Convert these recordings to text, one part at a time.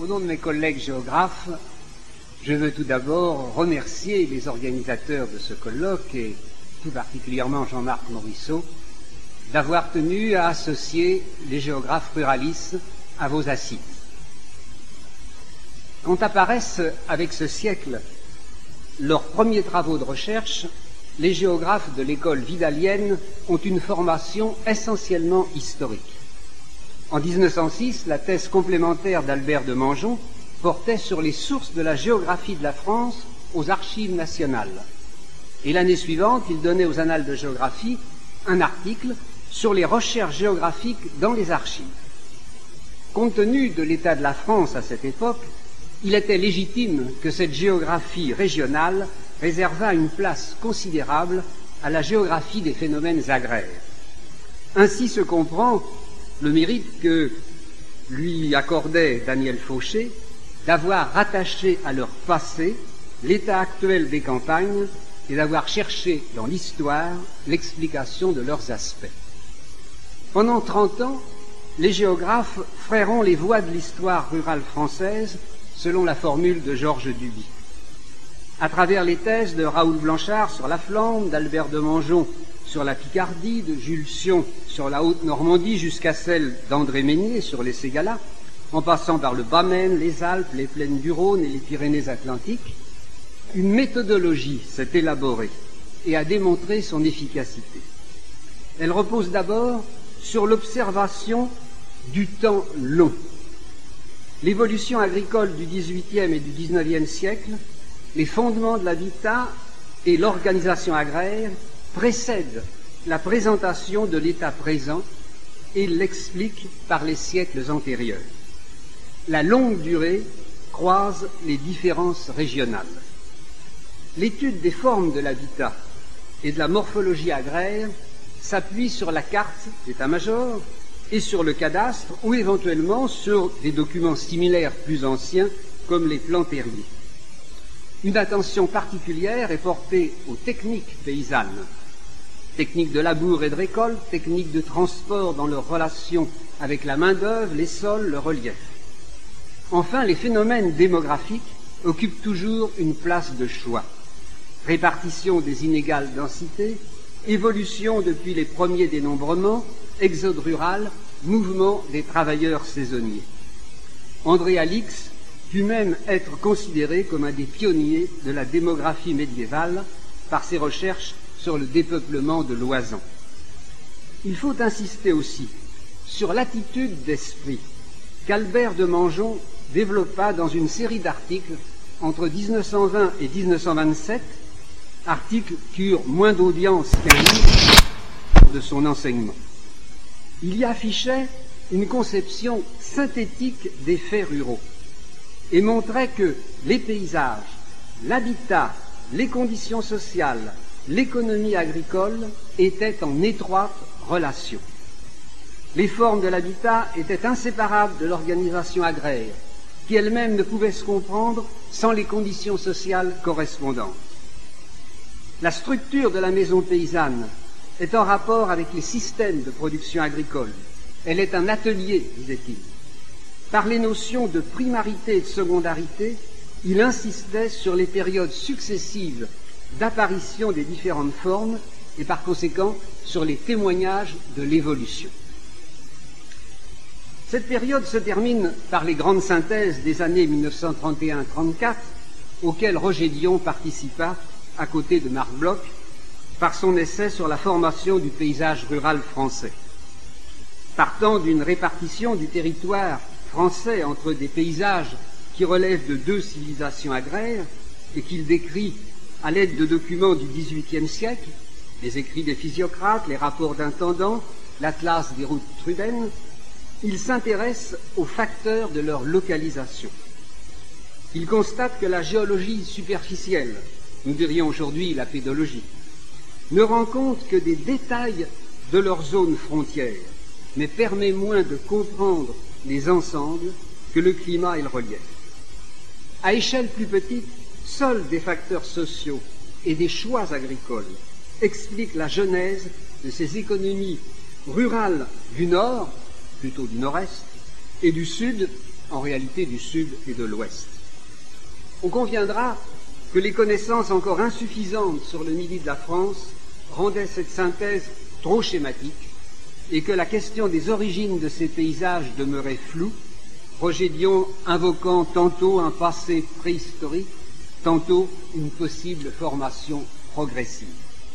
Au nom de mes collègues géographes, je veux tout d'abord remercier les organisateurs de ce colloque et tout particulièrement Jean-Marc Morisseau d'avoir tenu à associer les géographes ruralistes à vos assises. Quand apparaissent avec ce siècle leurs premiers travaux de recherche, les géographes de l'école vidalienne ont une formation essentiellement historique. En 1906, la thèse complémentaire d'Albert de Mangeon portait sur les sources de la géographie de la France aux archives nationales. Et l'année suivante, il donnait aux Annales de géographie un article sur les recherches géographiques dans les archives. Compte tenu de l'état de la France à cette époque, il était légitime que cette géographie régionale réservât une place considérable à la géographie des phénomènes agraires. Ainsi se comprend le mérite que lui accordait Daniel Fauché d'avoir rattaché à leur passé l'état actuel des campagnes et d'avoir cherché dans l'histoire l'explication de leurs aspects. Pendant 30 ans, les géographes feront les voies de l'histoire rurale française selon la formule de Georges Duby. À travers les thèses de Raoul Blanchard sur la Flandre, d'Albert de Mangeon sur la Picardie, de Jules Sion sur la Haute-Normandie, jusqu'à celle d'André Meunier sur les Ségala, en passant par le Bas-Maine, les Alpes, les plaines du Rhône et les Pyrénées-Atlantiques, une méthodologie s'est élaborée et a démontré son efficacité. Elle repose d'abord sur l'observation du temps long. L'évolution agricole du XVIIIe et du XIXe siècle, les fondements de l'habitat et l'organisation agraire précèdent la présentation de l'état présent et l'expliquent par les siècles antérieurs. La longue durée croise les différences régionales. L'étude des formes de l'habitat et de la morphologie agraire s'appuie sur la carte d'état-major et sur le cadastre ou éventuellement sur des documents similaires plus anciens comme les plans terriers. Une attention particulière est portée aux techniques paysannes, techniques de labour et de récolte, techniques de transport dans leur relation avec la main-d'œuvre, les sols, le relief. Enfin, les phénomènes démographiques occupent toujours une place de choix. Répartition des inégales densités, évolution depuis les premiers dénombrements, exode rural, mouvement des travailleurs saisonniers. André Alix put même être considéré comme un des pionniers de la démographie médiévale par ses recherches sur le dépeuplement de l'Oisans. Il faut insister aussi sur l'attitude d'esprit qu'Albert de Mangeon développa dans une série d'articles entre 1920 et 1927, articles qui eurent moins d'audience qu'un livre de son enseignement. Il y affichait une conception synthétique des faits ruraux et montrait que les paysages, l'habitat, les conditions sociales, l'économie agricole étaient en étroite relation. Les formes de l'habitat étaient inséparables de l'organisation agraire, qui elle-même ne pouvait se comprendre sans les conditions sociales correspondantes. La structure de la maison paysanne est en rapport avec les systèmes de production agricole. Elle est un atelier, disait-il. Par les notions de primarité et de secondarité, il insistait sur les périodes successives d'apparition des différentes formes et par conséquent sur les témoignages de l'évolution. Cette période se termine par les grandes synthèses des années 1931-34 auxquelles Roger Dion participa à côté de Marc Bloch par son essai sur la formation du paysage rural français. Partant d'une répartition du territoire français entre des paysages qui relèvent de deux civilisations agraires et qu'il décrit à l'aide de documents du XVIIIe siècle, les écrits des physiocrates, les rapports d'intendants, l'atlas des routes Truden, il s'intéresse aux facteurs de leur localisation. Il constate que la géologie superficielle, nous dirions aujourd'hui la pédologie, ne rend compte que des détails de leur zone frontière, mais permet moins de comprendre les ensembles que le climat et le relief. À échelle plus petite, seuls des facteurs sociaux et des choix agricoles expliquent la genèse de ces économies rurales du nord, plutôt du nord-est, et du sud, en réalité du Sud et de l'Ouest. On conviendra que les connaissances encore insuffisantes sur le Midi de la France rendaient cette synthèse trop schématique et que la question des origines de ces paysages demeurait floue, Roger Dion invoquant tantôt un passé préhistorique, tantôt une possible formation progressive.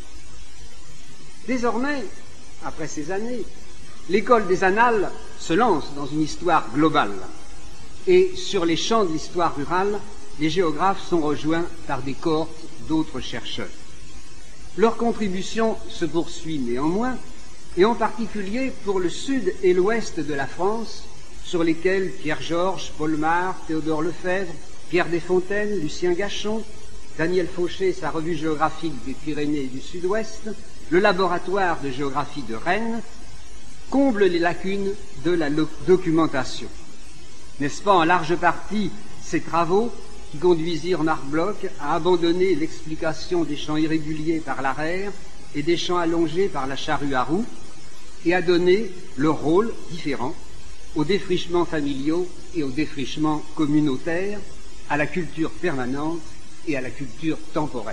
Désormais, après ces années, l'école des Annales se lance dans une histoire globale et sur les champs de l'histoire rurale, les géographes sont rejoints par des cohortes d'autres chercheurs. Leur contribution se poursuit néanmoins, et en particulier pour le sud et l'ouest de la France, sur lesquels Pierre Georges, Paul Marr, Théodore Lefebvre, Pierre Desfontaines, Lucien Gachon, Daniel Fauché, sa revue géographique des Pyrénées et du Sud-Ouest, le laboratoire de géographie de Rennes, comblent les lacunes de la documentation. N'est-ce pas en large partie ces travaux qui conduisirent Marc Bloch à abandonner l'explication des champs irréguliers par l'Araire et des champs allongés par la charrue à roues, et à donner leur rôle différent aux défrichements familiaux et aux défrichements communautaires, à la culture permanente et à la culture temporaire.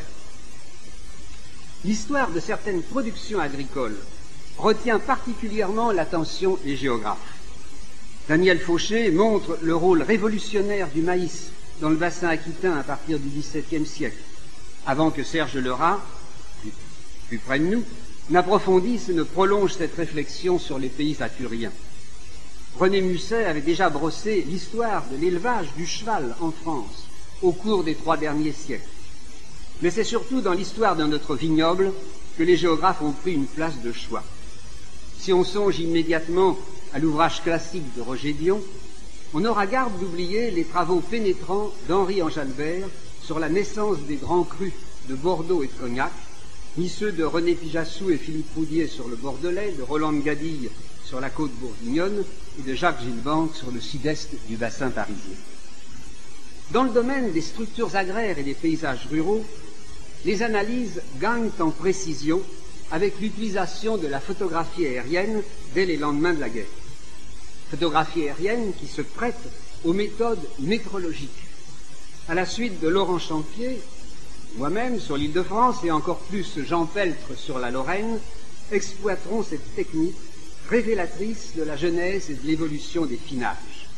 L'histoire de certaines productions agricoles retient particulièrement l'attention des géographes. Daniel Fauché montre le rôle révolutionnaire du maïs dans le bassin aquitain à partir du XVIIe siècle, avant que Serge Lerat, plus près de nous, n'approfondisse et ne prolonge cette réflexion sur les pays aturiens. René Musset avait déjà brossé l'histoire de l'élevage du cheval en France au cours des 3 derniers siècles. Mais c'est surtout dans l'histoire de notre vignoble que les géographes ont pris une place de choix. Si on songe immédiatement à l'ouvrage classique de Roger Dion, on aura garde d'oublier les travaux pénétrants d'Henri Enjalbert sur la naissance des grands crus de Bordeaux et de Cognac, ni ceux de René Pijassou et Philippe Roudier sur le Bordelais, de Roland de Gadille sur la côte bourguignonne et de Jacques Gilbank sur le sud-est du bassin parisien. Dans le domaine des structures agraires et des paysages ruraux, les analyses gagnent en précision avec l'utilisation de la photographie aérienne dès les lendemains de la guerre. Photographie aérienne qui se prête aux méthodes métrologiques. À la suite de Laurent Champier, moi-même sur l'Île-de-France et encore plus Jean Peltre sur la Lorraine, exploiteront cette technique révélatrice de la genèse et de l'évolution des finages.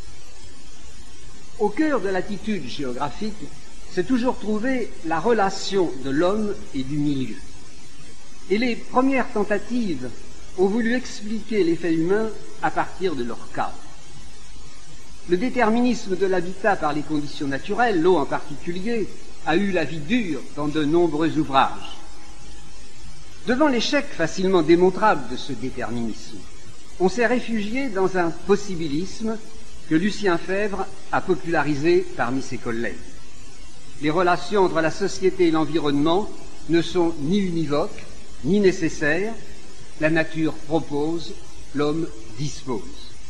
Au cœur de l'attitude géographique s'est toujours trouvée la relation de l'homme et du milieu. Et les premières tentatives ont voulu expliquer l'effet humain à partir de leur cadre. Le déterminisme de l'habitat par les conditions naturelles, l'eau en particulier, a eu la vie dure dans de nombreux ouvrages. Devant l'échec facilement démontrable de ce déterminisme, on s'est réfugié dans un possibilisme que Lucien Febvre a popularisé parmi ses collègues. Les relations entre la société et l'environnement ne sont ni univoques, ni nécessaires. La nature propose, l'homme dispose.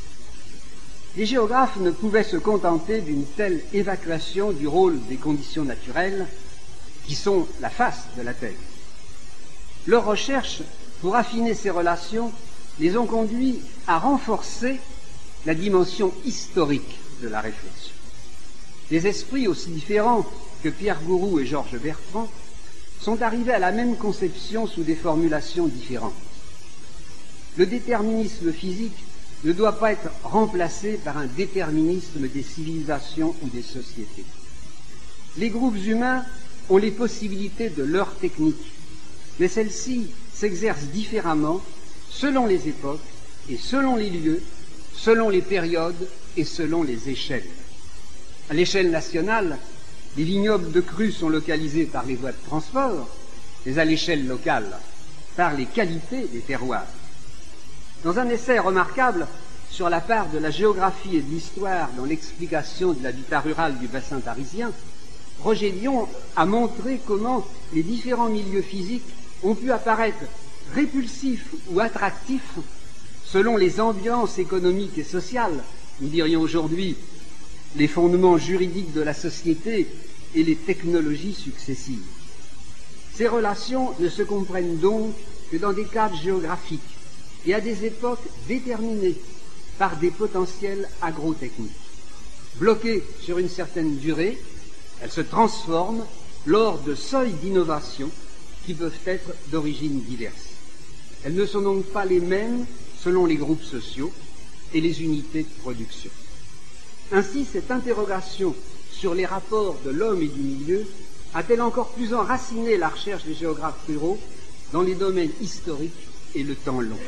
Les géographes ne pouvaient se contenter d'une telle évacuation du rôle des conditions naturelles qui sont la face de la Terre. Leurs recherches, pour affiner ces relations, les ont conduits à renforcer la dimension historique de la réflexion. Des esprits aussi différents que Pierre Gouroux et Georges Bertrand sont arrivés à la même conception sous des formulations différentes. Le déterminisme physique ne doit pas être remplacé par un déterminisme des civilisations ou des sociétés. Les groupes humains ont les possibilités de leur technique, mais celles-ci s'exercent différemment selon les époques et selon les lieux, selon les périodes et selon les échelles. À l'échelle nationale, les vignobles de cru sont localisés par les voies de transport, mais à l'échelle locale, par les qualités des terroirs. Dans un essai remarquable sur la part de la géographie et de l'histoire dans l'explication de l'habitat rural du bassin parisien, Roger Dion a montré comment les différents milieux physiques ont pu apparaître répulsifs ou attractifs selon les ambiances économiques et sociales, nous dirions aujourd'hui les fondements juridiques de la société et les technologies successives. Ces relations ne se comprennent donc que dans des cadres géographiques et à des époques déterminées par des potentiels agrotechniques. Bloquées sur une certaine durée, elles se transforment lors de seuils d'innovation qui peuvent être d'origine diverse. Elles ne sont donc pas les mêmes selon les groupes sociaux et les unités de production. Ainsi, cette interrogation sur les rapports de l'homme et du milieu a-t-elle encore plus enraciné la recherche des géographes ruraux dans les domaines historiques et le temps long.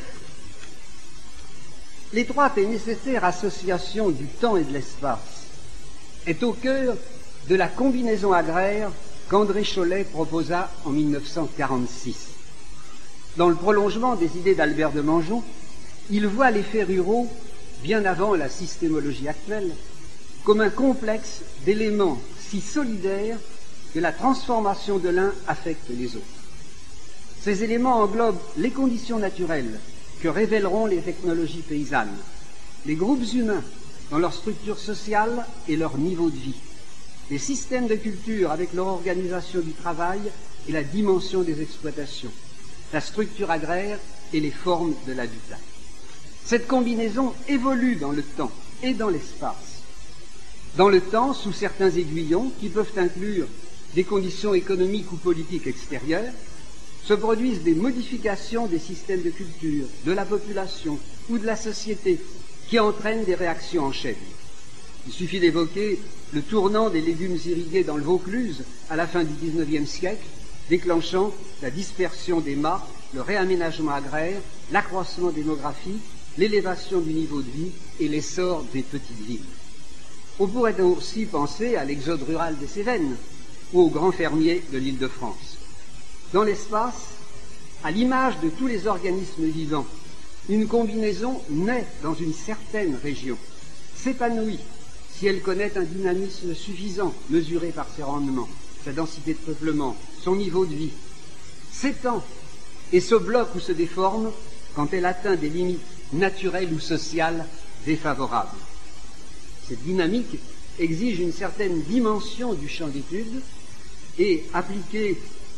L'étroite et nécessaire association du temps et de l'espace est au cœur de la combinaison agraire qu'André Chollet proposa en 1946. Dans le prolongement des idées d'Albert de Mangeon, il voit les faits ruraux, bien avant la systémologie actuelle, comme un complexe d'éléments si solidaires que la transformation de l'un affecte les autres. Ces éléments englobent les conditions naturelles que révéleront les technologies paysannes, les groupes humains dans leur structure sociale et leur niveau de vie, les systèmes de culture avec leur organisation du travail et la dimension des exploitations, la structure agraire et les formes de l'habitat. Cette combinaison évolue dans le temps et dans l'espace. Dans le temps, sous certains aiguillons, qui peuvent inclure des conditions économiques ou politiques extérieures, se produisent des modifications des systèmes de culture, de la population ou de la société qui entraînent des réactions en chaîne. Il suffit d'évoquer le tournant des légumes irrigués dans le Vaucluse à la fin du XIXe siècle, déclenchant la dispersion des mâts, le réaménagement agraire, l'accroissement démographique, l'élévation du niveau de vie et l'essor des petites villes. On pourrait aussi penser à l'exode rural des Cévennes ou aux grands fermiers de l'Île-de-France. Dans l'espace, à l'image de tous les organismes vivants, une combinaison naît dans une certaine région, s'épanouit si elle connaît un dynamisme suffisant, mesuré par ses rendements, sa densité de peuplement, son niveau de vie, s'étend et se bloque ou se déforme quand elle atteint des limites naturelles ou sociales défavorables. Cette dynamique exige une certaine dimension du champ d'étude et appliquée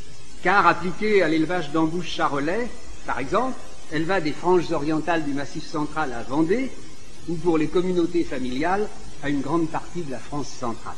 à l'élevage d'embouches charolais, par exemple, elle va des franges orientales du Massif central à Vendée, ou pour les communautés familiales, à une grande partie de la France centrale.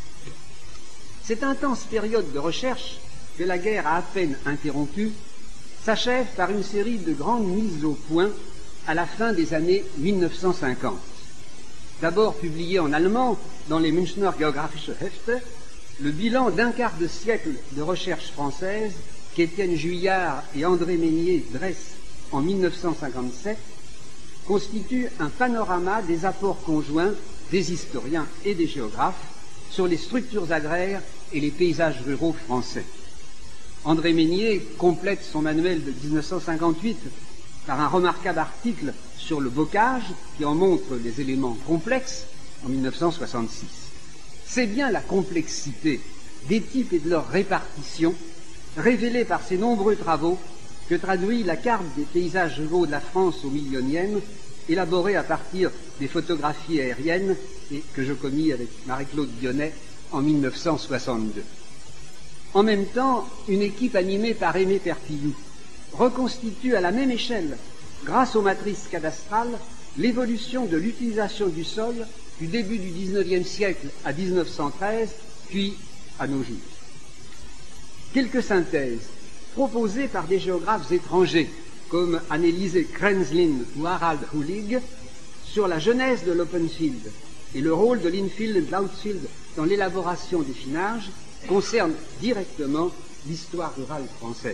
Cette intense période de recherche, que la guerre a à peine interrompue, s'achève par une série de grandes mises au point à la fin des années 1950. D'abord publié en allemand dans les Münchner Geographische Hefte, le bilan d'un quart de siècle de recherche française qu'Étienne Juillard et André Meignier dressent en 1957 constitue un panorama des apports conjoints des historiens et des géographes sur les structures agraires et les paysages ruraux français. André Meignier complète son manuel de 1958 par un remarquable article sur le bocage qui en montre les éléments complexes en 1966. C'est bien la complexité des types et de leur répartition, révélée par ces nombreux travaux, que traduit la carte des paysages ruraux de la France au millionième, élaborée à partir des photographies aériennes et que je commis avec Marie-Claude Dionnet en 1962. En même temps, une équipe animée par Aimé Perpillou reconstitue à la même échelle, grâce aux matrices cadastrales, l'évolution de l'utilisation du sol du début du XIXe siècle à 1913, puis à nos jours. Quelques synthèses proposées par des géographes étrangers comme Anneliese Krenzlin ou Harald Hulig sur la genèse de l'open field et le rôle de l'infield et de l'outfield dans l'élaboration des finages concernent directement l'histoire rurale française.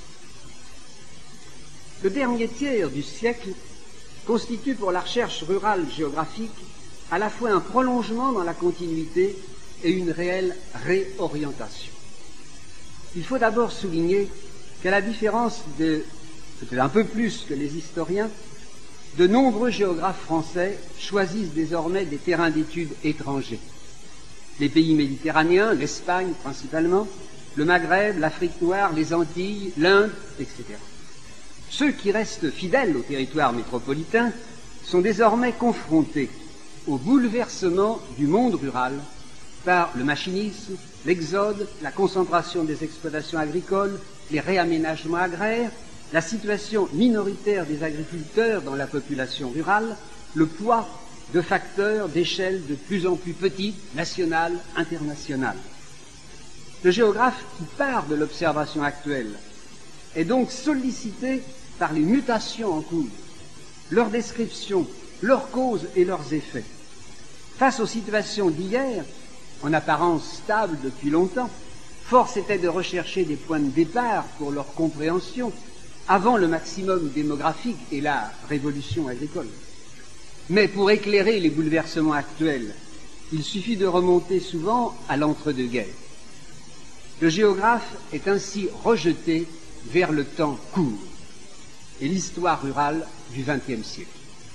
Le dernier tiers du siècle constitue pour la recherche rurale géographique à la fois un prolongement dans la continuité et une réelle réorientation. Il faut d'abord souligner qu'à la différence de, peut-être un peu plus que les historiens, de nombreux géographes français choisissent désormais des terrains d'études étrangers. Les pays méditerranéens, l'Espagne principalement, le Maghreb, l'Afrique noire, les Antilles, l'Inde, etc. Ceux qui restent fidèles au territoire métropolitain sont désormais confrontés au bouleversement du monde rural par le machinisme, l'exode, la concentration des exploitations agricoles, les réaménagements agraires, la situation minoritaire des agriculteurs dans la population rurale, le poids de facteurs d'échelle de plus en plus petite, nationale, internationale. Le géographe qui part de l'observation actuelle est donc sollicité par les mutations en cours, leurs descriptions, leurs causes et leurs effets. Face aux situations d'hier, en apparence stables depuis longtemps, force était de rechercher des points de départ pour leur compréhension avant le maximum démographique et la révolution agricole. Mais pour éclairer les bouleversements actuels, il suffit de remonter souvent à l'entre-deux-guerres. Le géographe est ainsi rejeté vers le temps court et l'histoire rurale du XXe siècle.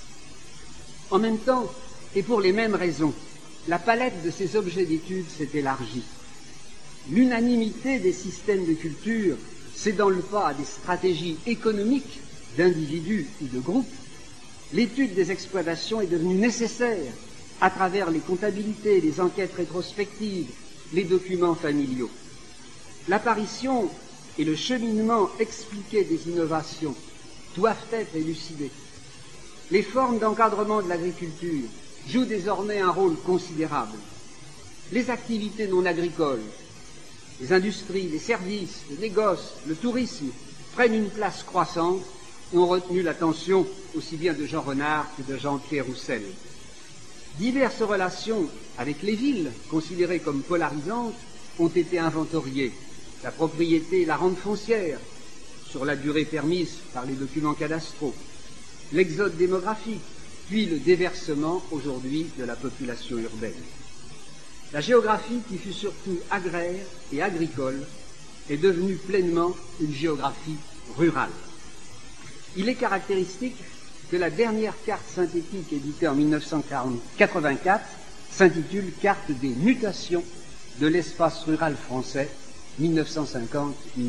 En même temps, et pour les mêmes raisons, la palette de ces objets d'étude s'est élargie. L'unanimité des systèmes de culture cédant le pas à des stratégies économiques d'individus ou de groupes, l'étude des exploitations est devenue nécessaire à travers les comptabilités, les enquêtes rétrospectives, les documents familiaux. L'apparition et le cheminement expliqué des innovations doivent être élucidés. Les formes d'encadrement de l'agriculture jouent désormais un rôle considérable. Les activités non agricoles, les industries, les services, le négoce, le tourisme prennent une place croissante et ont retenu l'attention aussi bien de Jean Renard que de Jean-Pierre Roussel. Diverses relations avec les villes, considérées comme polarisantes, ont été inventoriées. La propriété et la rente foncière, sur la durée permise par les documents cadastraux, l'exode démographique, puis le déversement aujourd'hui de la population urbaine. La géographie, qui fut surtout agraire et agricole, est devenue pleinement une géographie rurale. Il est caractéristique que la dernière carte synthétique éditée en 1984 s'intitule « Carte des mutations de l'espace rural français 1950-1980 ».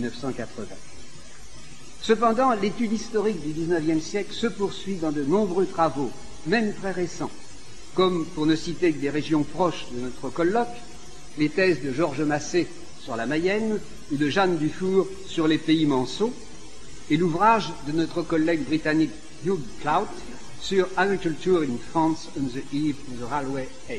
Cependant, l'étude historique du XIXe siècle se poursuit dans de nombreux travaux, même très récents, comme, pour ne citer que des régions proches de notre colloque, les thèses de Georges Massé sur la Mayenne ou de Jeanne Dufour sur les pays manceaux, et l'ouvrage de notre collègue britannique Hugh Clout sur Agriculture in France on the Eve of the Railway Age.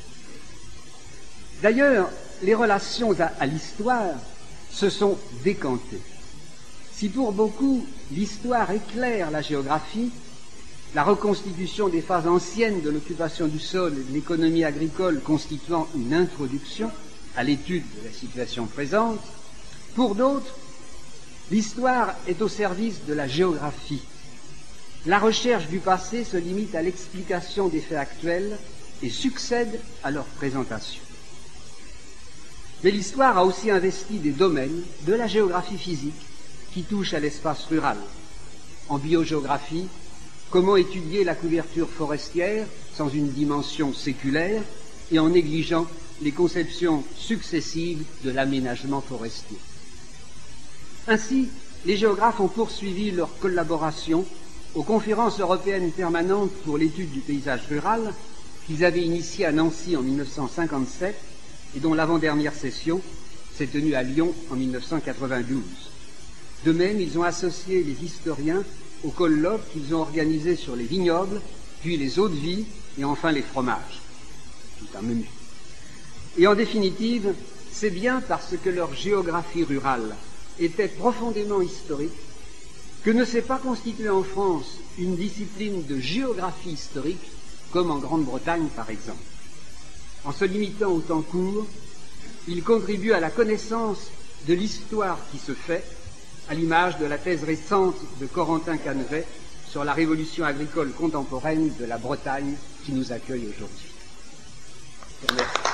D'ailleurs, les relations à l'histoire se sont décantées. Si pour beaucoup l'histoire éclaire la géographie, la reconstitution des phases anciennes de l'occupation du sol et de l'économie agricole constituant une introduction à l'étude de la situation présente, pour d'autres, l'histoire est au service de la géographie. La recherche du passé se limite à l'explication des faits actuels et succède à leur présentation. Mais l'histoire a aussi investi des domaines de la géographie physique qui touchent à l'espace rural. En biogéographie, comment étudier la couverture forestière sans une dimension séculaire et en négligeant les conceptions successives de l'aménagement forestier. Ainsi, les géographes ont poursuivi leur collaboration aux conférences européennes permanentes pour l'étude du paysage rural qu'ils avaient initiées à Nancy en 1957 et dont l'avant-dernière session s'est tenue à Lyon en 1992. De même, ils ont associé les historiens aux colloques qu'ils ont organisés sur les vignobles, puis les eaux de vie et enfin les fromages. Tout un menu. Et en définitive, c'est bien parce que leur géographie rurale était profondément historique que ne s'est pas constituée en France une discipline de géographie historique, comme en Grande-Bretagne par exemple. En se limitant au temps court, ils contribuent à la connaissance de l'histoire qui se fait, à l'image de la thèse récente de Corentin Canevet sur la révolution agricole contemporaine de la Bretagne qui nous accueille aujourd'hui. Merci.